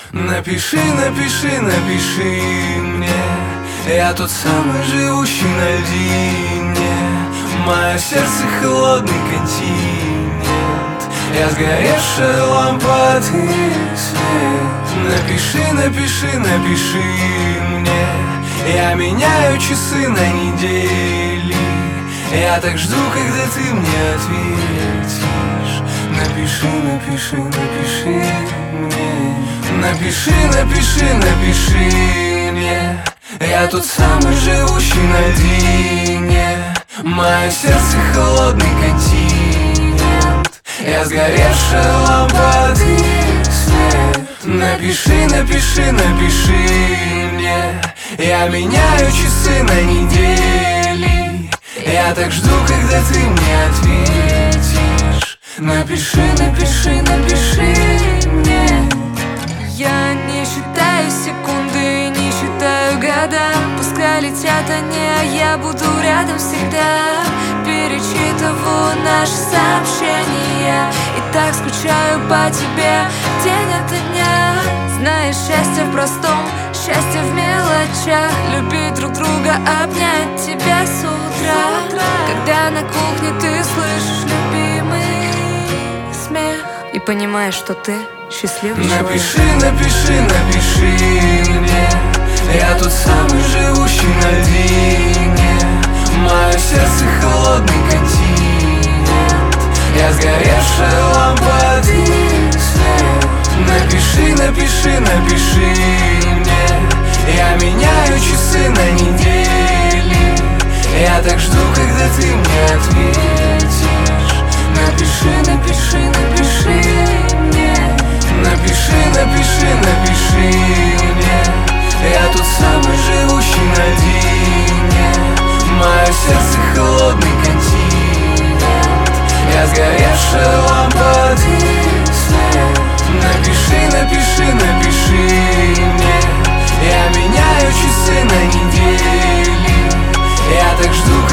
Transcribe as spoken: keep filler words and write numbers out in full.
Напиши, напиши, напиши мне. Я тот самый, живущий на льдине. Мое сердце холодный континент. Я сгоревшая лампа, а ты свет. Напиши, напиши, напиши мне. Я меняю часы на недели. Я так жду, когда ты мне ответишь. Напиши, напиши, напиши мне. Напиши, напиши, напиши мне. Я тот самый, живущий на льдине. Мое сердце холодный континент. Я сгоревшая лампа, а ты свет. Напиши, напиши, напиши мне. Я меняю часы на недели. Я так жду, когда ты мне ответишь. Напиши, напиши, напиши мне. Я не считаю секунды, не считаю года. Пускай летят они, а я буду рядом всегда. Перечитываю наши сообщения и так скучаю по тебе день ото дня. Знаешь, счастье в простом, счастье в мелочах. Любить друг друга, обнять тебя с утра. Когда на кухне ты слышишь любимый смех и понимаешь, что ты счастливый человек. Напиши, напиши, напиши мне. Я тот самый, живущий на льдине. Мое сердце холодный континент. Я сгоревшая лампа, а ты свет. Напиши, напиши, напиши мне. Я меняю часы на недели. Я так жду, когда ты мне ответишь. Напиши, напиши, напиши мне. Напиши, напиши, напиши мне. Я тот самый, живущий на льдине. Мое сердце холодный континент. Я сгоревшая лампа, а ты свет. Напиши, напиши, напиши мне. Я меняю часы на недели. Я так жду,